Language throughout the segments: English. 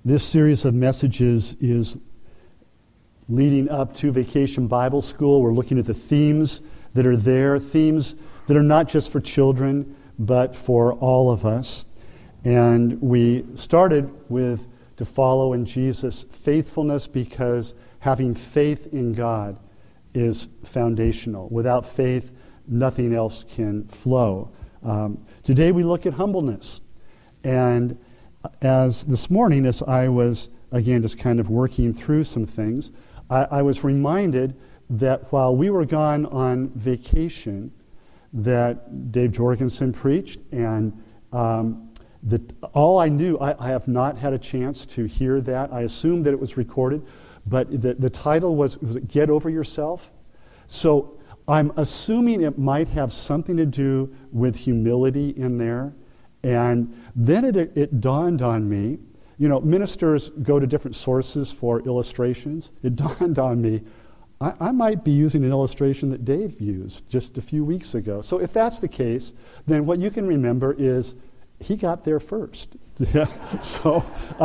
This series of messages is leading up to Vacation Bible School. We're looking at the themes that are there, themes that are not just for children, but for all of us. And we started with to follow in Jesus' faithfulness, because having faith in God is foundational. Without faith, nothing else can flow. Today we look at humbleness. And as this morning, as I was, again, just kind of working through some things, I was reminded that while we were gone on vacation, that Dave Jorgensen preached, and that all I knew, I have not had a chance to hear that. I assumed that it was recorded, but the title was Get Over Yourself? So I'm assuming it might have something to do with humility in there. And then it dawned on me, ministers go to different sources for illustrations. It dawned on me, I might be using an illustration that Dave used just a few weeks ago. So if that's the case, then what you can remember is he got there first. So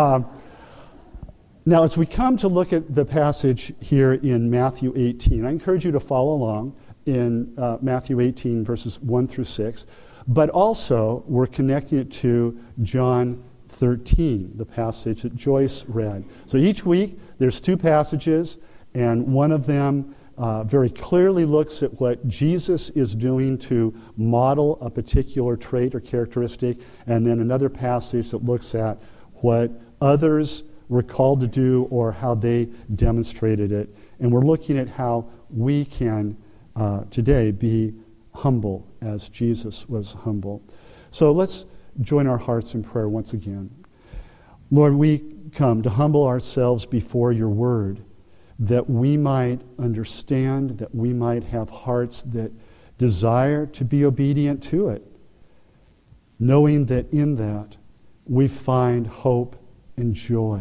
now as we come to look at the passage here in Matthew 18, I encourage you to follow along in Matthew 18, verses 1 through 6. But also, we're connecting it to John 13, the passage that Joyce read. So each week, there's two passages, and one of them very clearly looks at what Jesus is doing to model a particular trait or characteristic, and then another passage that looks at what others were called to do or how they demonstrated it. And we're looking at how we can today be humble as Jesus was humble. So let's join our hearts in prayer once again. Lord, we come to humble ourselves before your word, that we might understand, that we might have hearts that desire to be obedient to it, knowing that in that we find hope and joy.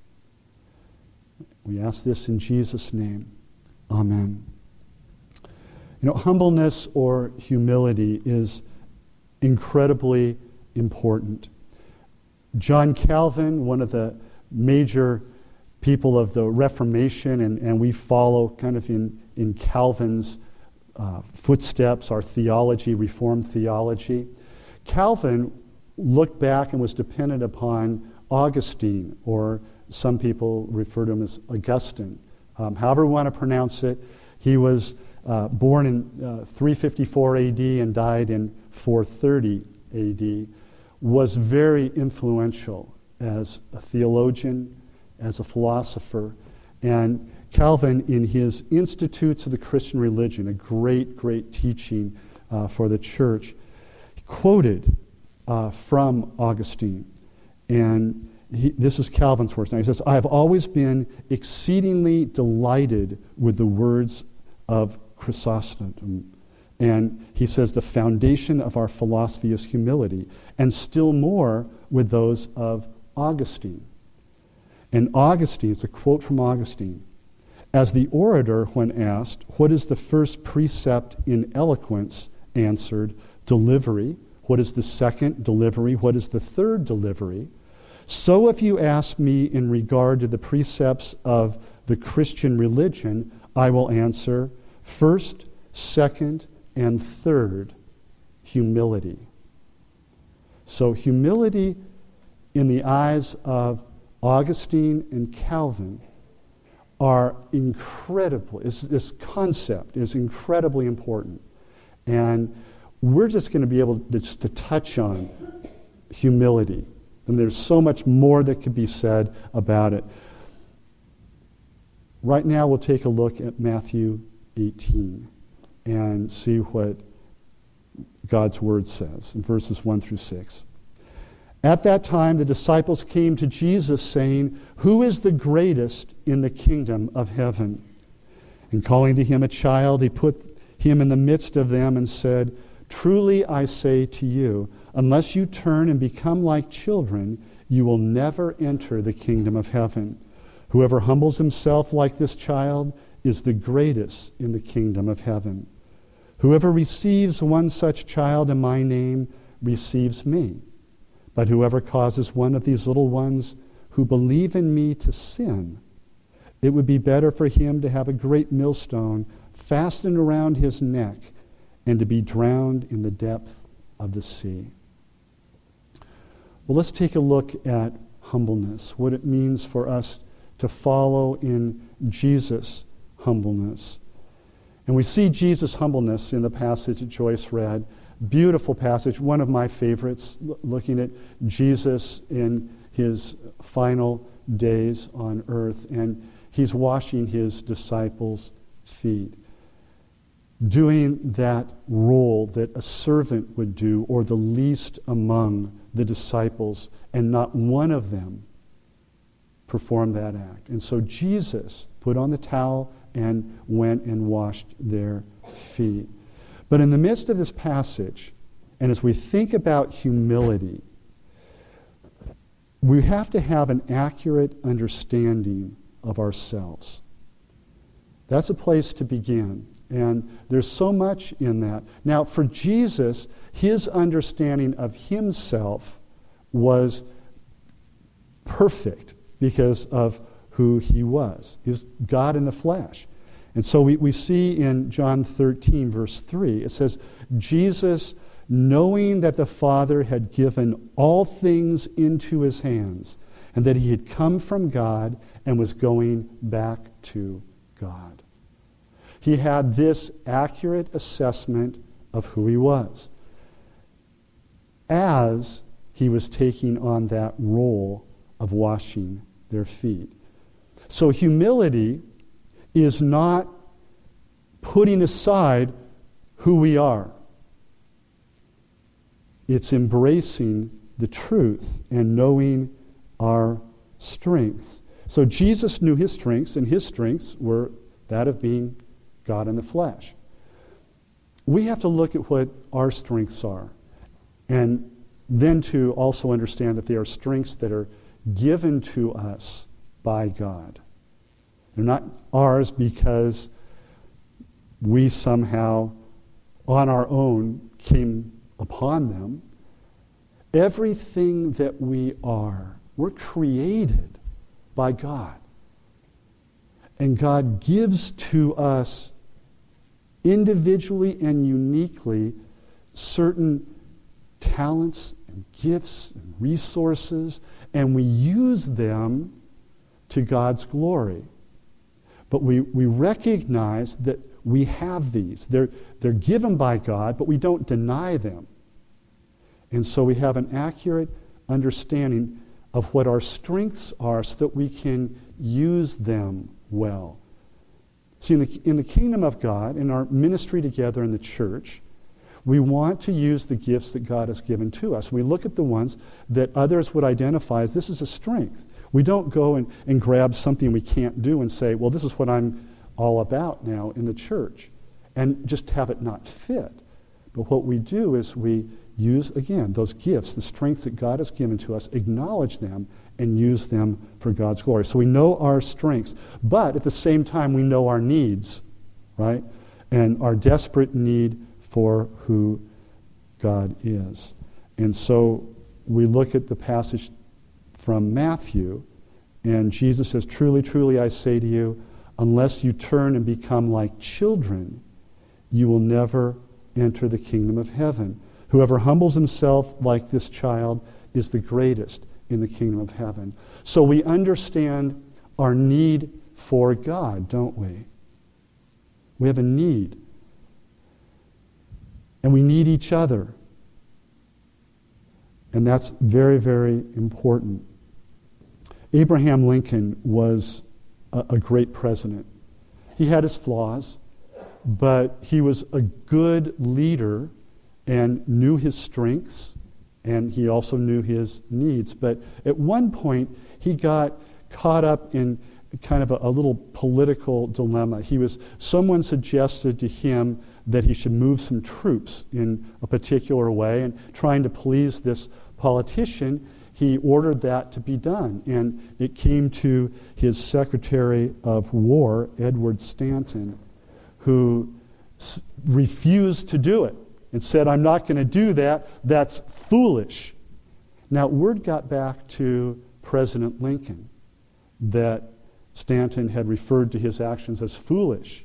We ask this in Jesus' name. Amen. Humbleness or humility is incredibly important. John Calvin, one of the major people of the Reformation, and we follow kind of in Calvin's footsteps, our theology, Reformed theology. Calvin looked back and was dependent upon Augustine, or some people refer to him as Augustine. However we want to pronounce it, he was born in 354 AD and died in 430 AD, was very influential as a theologian, as a philosopher. And Calvin, in his Institutes of the Christian Religion, a great, great teaching for the church, quoted from Augustine. And this is Calvin's words. Now he says, "I have always been exceedingly delighted with the words of Chrysostom." And he says the foundation of our philosophy is humility, and still more with those of Augustine. And Augustine, it's a quote from Augustine, "As the orator, when asked, 'What is the first precept in eloquence?' answered, 'Delivery.' What is the second? Delivery. What is the third? Delivery. So if you ask me in regard to the precepts of the Christian religion, I will answer, first, second, and third, humility." So humility in the eyes of Augustine and Calvin are incredible. This concept is incredibly important. And we're just going to be able to touch on humility. And there's so much more that could be said about it. Right now we'll take a look at Matthew 18 and see what God's word says in verses 1 through 6. "At that time the disciples came to Jesus saying, 'Who is the greatest in the kingdom of heaven?' And calling to him a child, he put him in the midst of them and said, 'Truly I say to you, unless you turn and become like children, you will never enter the kingdom of heaven. Whoever humbles himself like this child is the greatest in the kingdom of heaven. Whoever receives one such child in my name receives me. But whoever causes one of these little ones who believe in me to sin, it would be better for him to have a great millstone fastened around his neck and to be drowned in the depth of the sea. Well, let's take a look at humbleness, what it means for us to follow in Jesus' humbleness. And we see Jesus' humbleness in the passage that Joyce read. Beautiful passage, one of my favorites, looking at Jesus in his final days on earth. And he's washing his disciples' feet, doing that role that a servant would do, or the least among the disciples, and not one of them performed that act. And so Jesus put on the towel and went and washed their feet. But in the midst of this passage, and as we think about humility, we have to have an accurate understanding of ourselves. That's a place to begin. And there's so much in that. Now, for Jesus, his understanding of himself was perfect because of who he was. He was God in the flesh. And so we see in John 13, verse 3, it says, Jesus, knowing that the Father had given all things into his hands, and that he had come from God and was going back to God. He had this accurate assessment of who he was as he was taking on that role of washing their feet. So humility is not putting aside who we are. It's embracing the truth and knowing our strengths. So Jesus knew his strengths, and his strengths were that of being God in the flesh. We have to look at what our strengths are, and then to also understand that they are strengths that are given to us by God. They're not ours because we somehow, on our own, came upon them. Everything that we are, we're created by God. And God gives to us individually and uniquely certain talents and gifts and resources, and we use them to God's glory. But we recognize that we have these. They're given by God, but we don't deny them. And so we have an accurate understanding of what our strengths are so that we can use them well. See, in the kingdom of God, in our ministry together in the church, we want to use the gifts that God has given to us. We look at the ones that others would identify as this is a strength. We don't go and grab something we can't do and say, well, this is what I'm all about now in the church, and just have it not fit. But what we do is we use, again, those gifts, the strengths that God has given to us, acknowledge them, and use them for God's glory. So we know our strengths, but at the same time we know our needs, right? And our desperate need for who God is. And so we look at the passage from Matthew, and Jesus says, truly, truly, I say to you, unless you turn and become like children, you will never enter the kingdom of heaven. Whoever humbles himself like this child is the greatest in the kingdom of heaven. So we understand our need for God, don't we? We have a need. And we need each other. And that's very, very important. Abraham Lincoln was a great president. He had his flaws, but he was a good leader and knew his strengths, and he also knew his needs. But at one point, he got caught up in kind of a little political dilemma. Someone suggested to him that he should move some troops in a particular way, and trying to please this politician, he ordered that to be done. And it came to his Secretary of War, Edward Stanton, who refused to do it and said, I'm not going to do that. That's foolish. Now, word got back to President Lincoln, that Stanton had referred to his actions as foolish.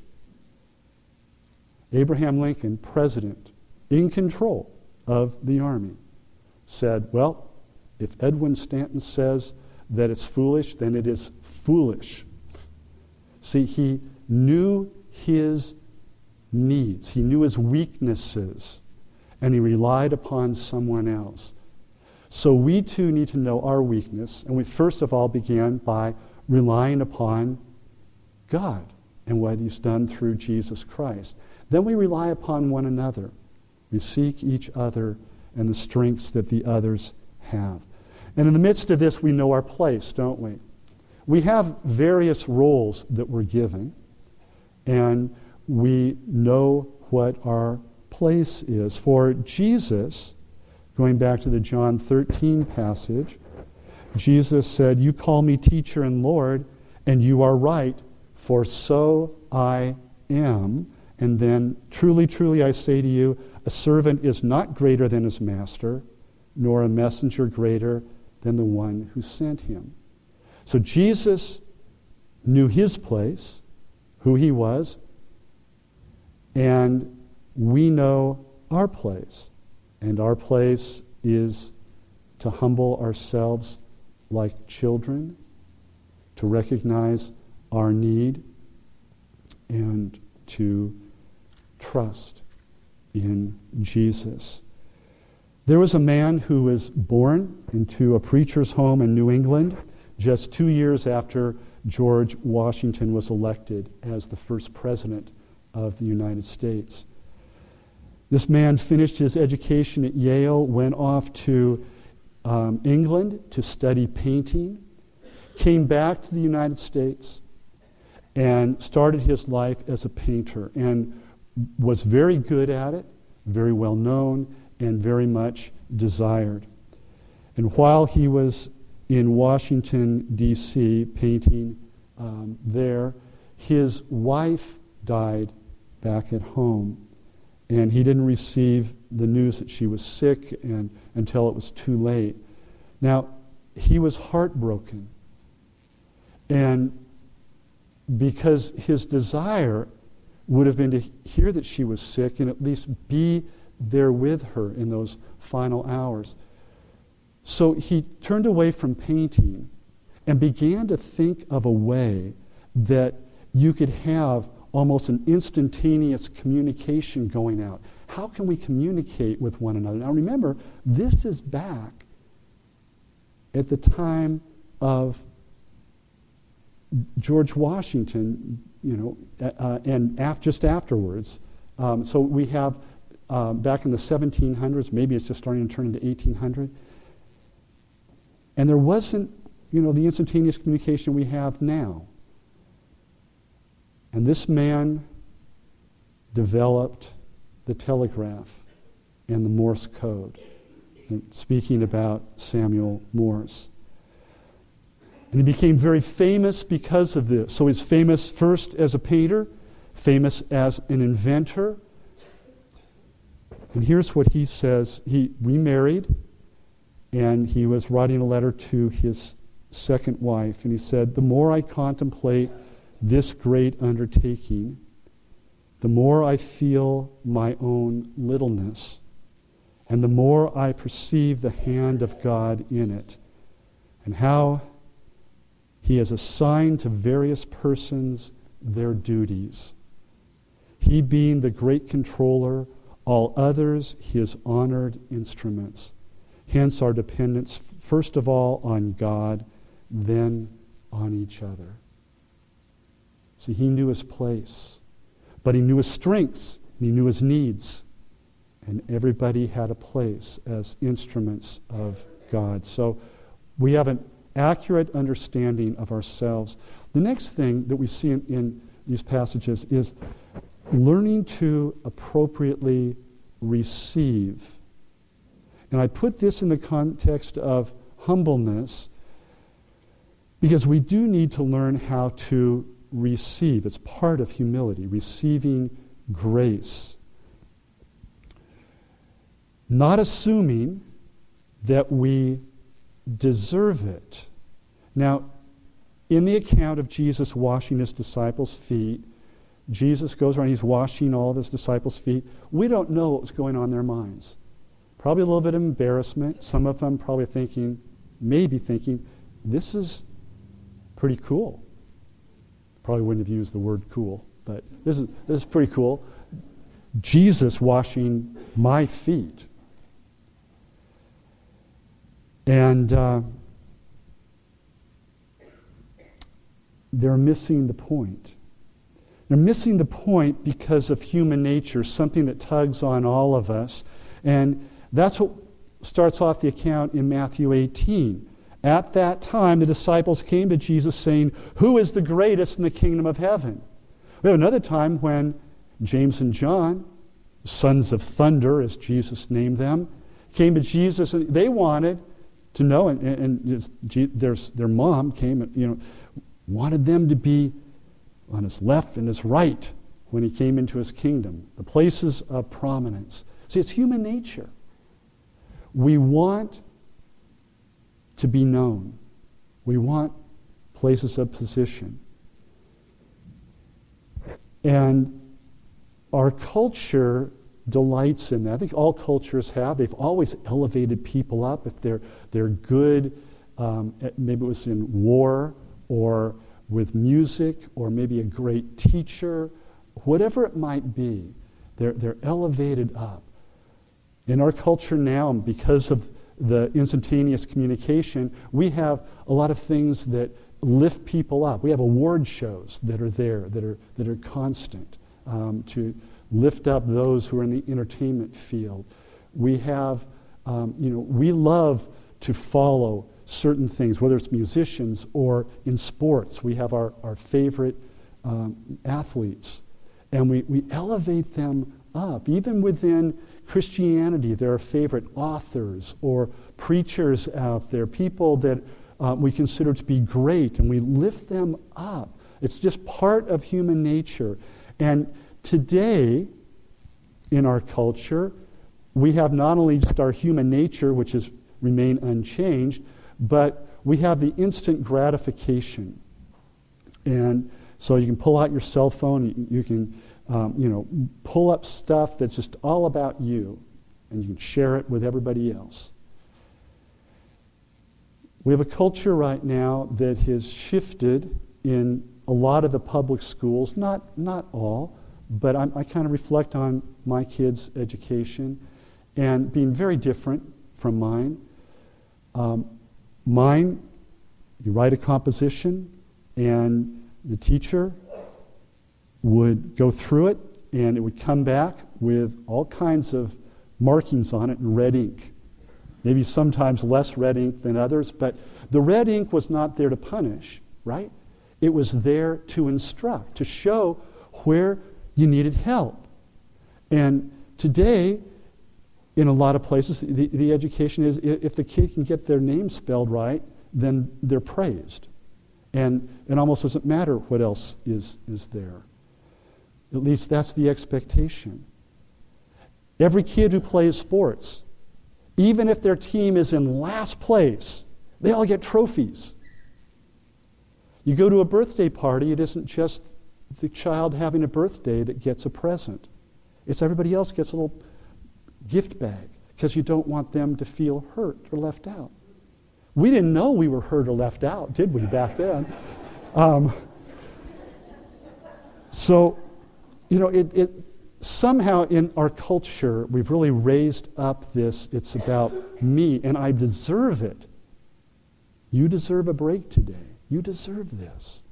Abraham Lincoln, president, in control of the Army, said, well, if Edwin Stanton says that it's foolish, then it is foolish. See, he knew his needs. He knew his weaknesses, and he relied upon someone else. So we too need to know our weakness, and we first of all began by relying upon God and what He's done through Jesus Christ. Then we rely upon one another. We seek each other and the strengths that the others have. And in the midst of this, we know our place, don't we? We have various roles that we're given, and we know what our place is. For Jesus, going back to the John 13 passage, Jesus said, "You call me teacher and Lord, and you are right, for so I am. And then, truly, truly, I say to you, a servant is not greater than his master, nor a messenger greater than the one who sent him." So Jesus knew his place, who he was, and we know our place. And our place is to humble ourselves like children, to recognize our need, and to trust in Jesus. There was a man who was born into a preacher's home in New England just 2 years after George Washington was elected as the first president of the United States. This man finished his education at Yale, went off to England to study painting, came back to the United States, and started his life as a painter, and was very good at it, very well known, and very much desired. And while he was in Washington, D.C., painting there, his wife died back at home. And he didn't receive the news that she was sick until it was too late. Now, he was heartbroken. And because his desire would have been to hear that she was sick and at least be there with her in those final hours. So he turned away from painting and began to think of a way that you could have almost an instantaneous communication going out. How can we communicate with one another? Now remember, this is back at the time of George Washington, and just afterwards. So we have back in the 1700s, maybe it's just starting to turn into 1800. And there wasn't, the instantaneous communication we have now. And this man developed the telegraph and the Morse code, speaking about Samuel Morse. And he became very famous because of this. So he's famous first as a painter, famous as an inventor. And here's what he says. He remarried, and he was writing a letter to his second wife. And he said, "The more I contemplate this great undertaking, the more I feel my own littleness, and the more I perceive the hand of God in it, and how He has assigned to various persons their duties. He being the great controller, all others His honored instruments. Hence our dependence, first of all on God, then on each other." See, he knew his place, but he knew his strengths, and he knew his needs, and everybody had a place as instruments of God. So we have an accurate understanding of ourselves. The next thing that we see in these passages is learning to appropriately receive. And I put this in the context of humbleness because we do need to learn how to receive. It's part of humility, receiving grace. Not assuming that we deserve it. Now, in the account of Jesus washing his disciples' feet, Jesus goes around, he's washing all of his disciples' feet. We don't know what was going on in their minds. Probably a little bit of embarrassment. Some of them probably maybe thinking, this is pretty cool. Probably wouldn't have used the word cool, but this is pretty cool. Jesus washing my feet. And they're missing the point. They're missing the point because of human nature, something that tugs on all of us. And that's what starts off the account in Matthew 18. At that time, the disciples came to Jesus saying, "Who is the greatest in the kingdom of heaven?" We have another time when James and John, sons of thunder, as Jesus named them, came to Jesus, and they wanted to know, and their mom came and wanted them to be on his left and his right when he came into his kingdom, the places of prominence. See, it's human nature. We want to be known. We want places of position. And our culture delights in that. I think all cultures have. They've always elevated people up if they're good. Maybe it was in war or with music or maybe a great teacher, whatever it might be. They're elevated up. In our culture now, because of the instantaneous communication, we have a lot of things that lift people up. We have award shows that are there, that are constant to lift up those who are in the entertainment field. We have, we love to follow certain things, whether it's musicians or in sports. We have our favorite athletes, and we elevate them up. Even within Christianity, there are favorite authors or preachers out there, people that we consider to be great, and we lift them up. It's just part of human nature. And today, in our culture, we have not only just our human nature, which has remained unchanged, but we have the instant gratification. And so you can pull out your cell phone, you can pull up stuff that's just all about you, and you can share it with everybody else. We have a culture right now that has shifted in a lot of the public schools, not all, but I kind of reflect on my kids' education and being very different from mine. Mine, you write a composition, and the teacher would go through it, and it would come back with all kinds of markings on it in red ink. Maybe sometimes less red ink than others, but the red ink was not there to punish, right? It was there to instruct, to show where you needed help. And today, in a lot of places, the education is if the kid can get their name spelled right, then they're praised. And it almost doesn't matter what else is there. At least that's the expectation. Every kid who plays sports, even if their team is in last place, they all get trophies. You go to a birthday party, it isn't just the child having a birthday that gets a present. It's everybody else gets a little gift bag because you don't want them to feel hurt or left out. We didn't know we were hurt or left out, did we, back then? It somehow in our culture, we've really raised up this, it's about me, and I deserve it. You deserve a break today. You deserve this.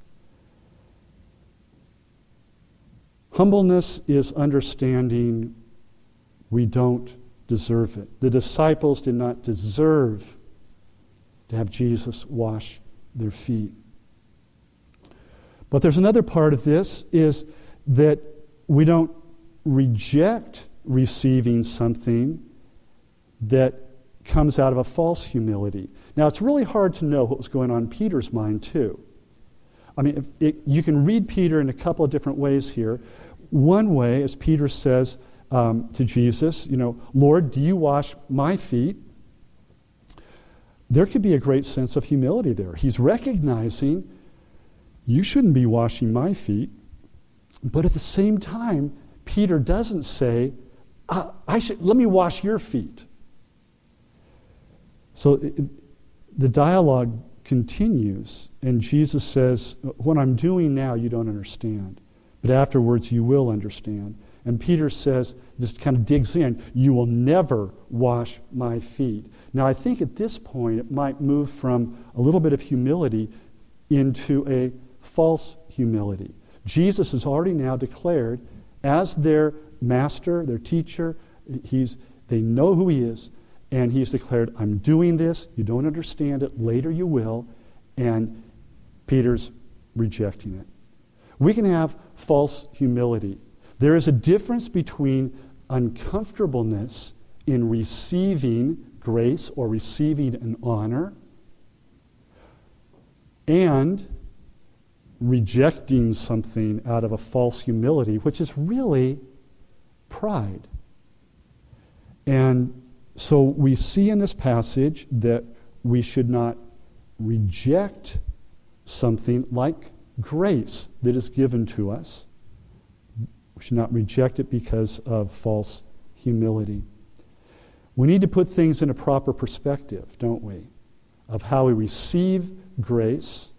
Humbleness is understanding we don't deserve it. The disciples did not deserve to have Jesus wash their feet. But there's another part of this, is that we don't reject receiving something that comes out of a false humility. Now, it's really hard to know what was going on in Peter's mind, too. I mean, you can read Peter in a couple of different ways here. One way, as Peter says to Jesus, Lord, do you wash my feet? there could be a great sense of humility there. He's recognizing, you shouldn't be washing my feet. But at the same time, Peter doesn't say, let me wash your feet. So the dialogue continues, and Jesus says, what I'm doing now you don't understand, but afterwards you will understand. And Peter says, this kind of digs in, you will never wash my feet. Now I think at this point it might move from a little bit of humility into a false humility. Jesus has already now declared as their master, their teacher, they know who he is, and he's declared, I'm doing this, you don't understand it, later you will, and Peter's rejecting it. We can have false humility. There is a difference between uncomfortableness in receiving grace or receiving an honor and rejecting something out of a false humility, which is really pride. And so we see in this passage that we should not reject something like grace that is given to us. We should not reject it because of false humility. We need to put things in a proper perspective, don't we? Of how we receive grace.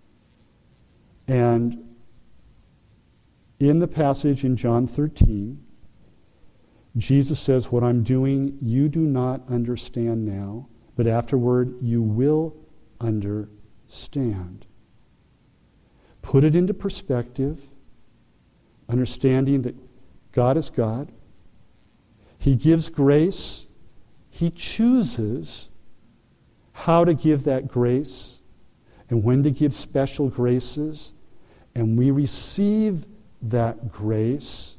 And in the passage in John 13, Jesus says, what I'm doing, you do not understand now, but afterward you will understand. Put it into perspective, understanding that God is God. He gives grace. He chooses how to give that grace and when to give special graces. And we receive that grace.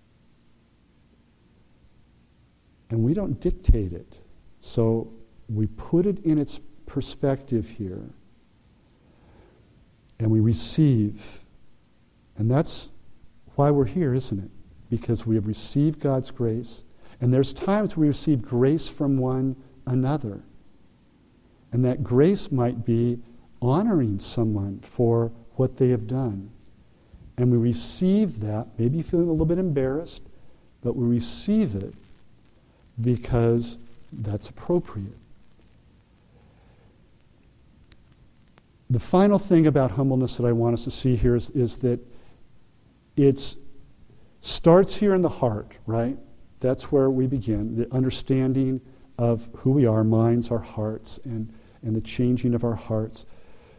And we don't dictate it. So we put it in its perspective here. And we receive. And that's why we're here, isn't it? Because we have received God's grace. And there's times we receive grace from one another. And that grace might be honoring someone for what they have done. And we receive that, maybe feeling a little bit embarrassed, but we receive it because that's appropriate. The final thing about humbleness that I want us to see here is that it starts here in the heart, right? That's where we begin, the understanding of who we are, minds, our hearts, and the changing of our hearts.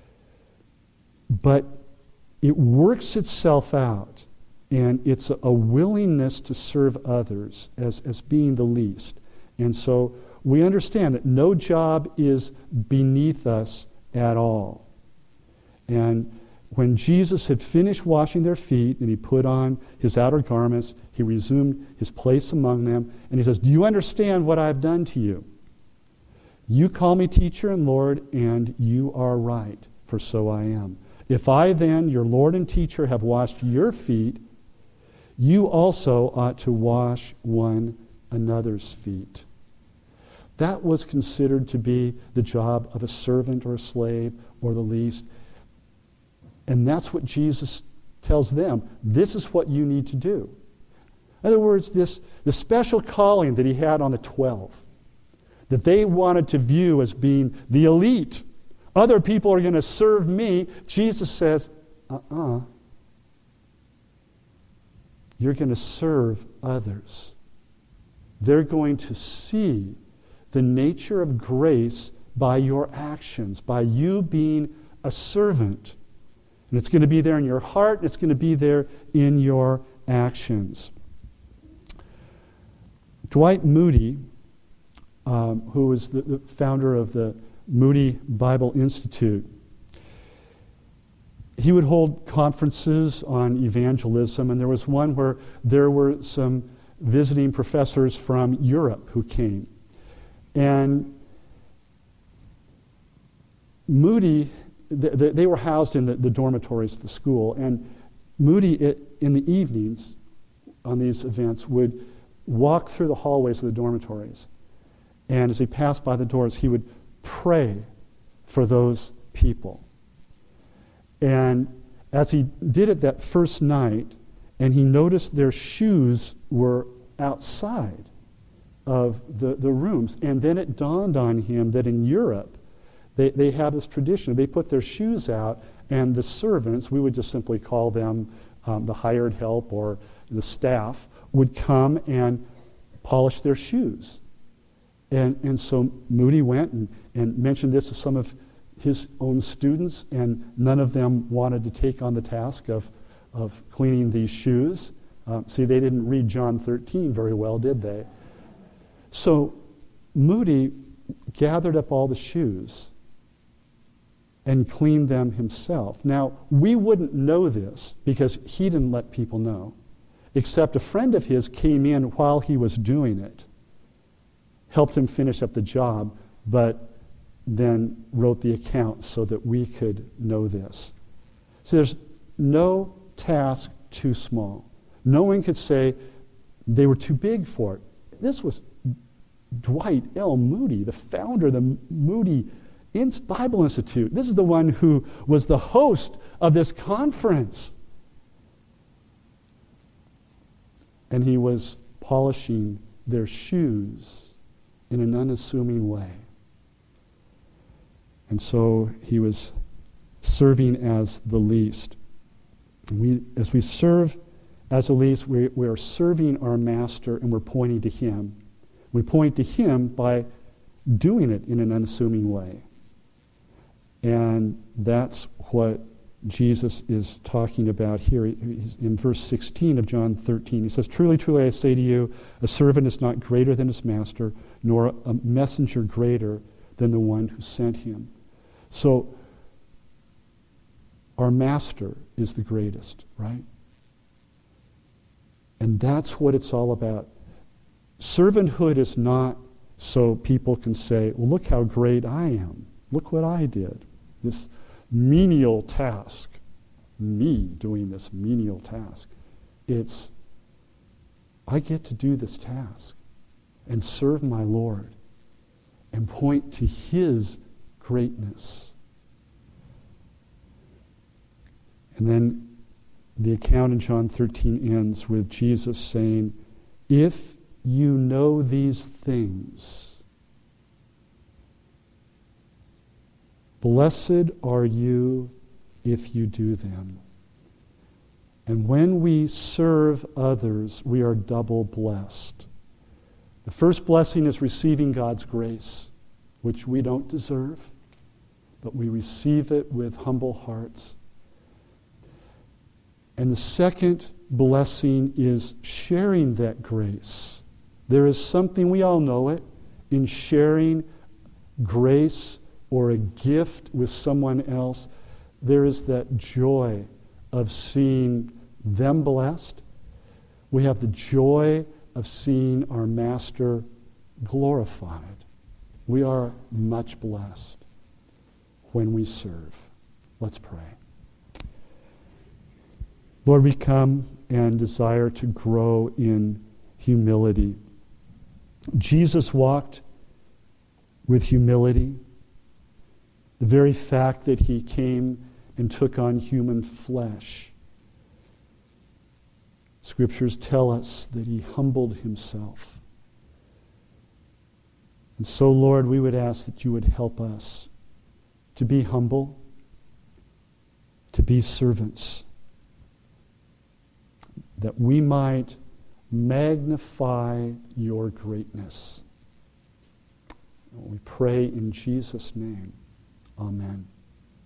But it works itself out, and it's a willingness to serve others as being the least. And so we understand that no job is beneath us at all. And when Jesus had finished washing their feet and he put on his outer garments, he resumed his place among them, and he says, do you understand what I've done to you? You call me teacher and Lord, and you are right, for so I am. If I then, your Lord and teacher, have washed your feet, you also ought to wash one another's feet. That was considered to be the job of a servant or a slave or the least. And that's what Jesus tells them. This is what you need to do. In other words, the special calling that he had on the 12, that they wanted to view as being the elite. Other people are going to serve me. Jesus says, you're going to serve others. They're going to see the nature of grace by your actions, by you being a servant. And it's going to be there in your heart, and it's going to be there in your actions. Dwight Moody, who was the founder of the Moody Bible Institute, he would hold conferences on evangelism, and there was one where there were some visiting professors from Europe who came. And Moody, they were housed in the dormitories of the school, and Moody, in the evenings on these events, would walk through the hallways of the dormitories. And as he passed by the doors, he would pray for those people. And as he did it that first night, and he noticed their shoes were outside of the rooms. And then it dawned on him that in Europe, they have this tradition. They put their shoes out, and the servants, we would just simply call them the hired help or the staff, would come and polish their shoes. And so Moody went and mentioned this to some of his own students, and none of them wanted to take on the task of cleaning these shoes. See, they didn't read John 13 very well, did they? So Moody gathered up all the shoes and cleaned them himself. Now, we wouldn't know this because he didn't let people know, except a friend of his came in while he was doing it, helped him finish up the job, but then wrote the account so that we could know this. So there's no task too small. No one could say they were too big for it. This was Dwight L. Moody, the founder of the Moody Bible Institute. This is the one who was the host of this conference. And he was polishing their shoes in an unassuming way. And so he was serving as the least. As we serve as the least, we are serving our master, and we're pointing to him. We point to him by doing it in an unassuming way. And that's what Jesus is talking about here. He's in verse 16 of John 13. He says, "Truly, truly, I say to you, a servant is not greater than his master, nor a messenger greater than the one who sent him." So, our master is the greatest, right? And that's what it's all about. Servanthood is not so people can say, well, look how great I am. Look what I did. This menial task. Me doing this menial task. It's, I get to do this task and serve my Lord and point to his greatness. And then the account in John 13 ends with Jesus saying, if you know these things, blessed are you if you do them. And when we serve others, we are double blessed. The first blessing is receiving God's grace, which we don't deserve, but we receive it with humble hearts. And the second blessing is sharing that grace. There is something, we all know it, in sharing grace or a gift with someone else. There is that joy of seeing them blessed. We have the joy of seeing our Master glorified. We are much blessed when we serve. Let's pray. Lord, we come and desire to grow in humility. Jesus walked with humility. The very fact that he came and took on human flesh. Scriptures tell us that he humbled himself. And so, Lord, we would ask that you would help us to be humble, to be servants, that we might magnify your greatness. We pray in Jesus' name. Amen.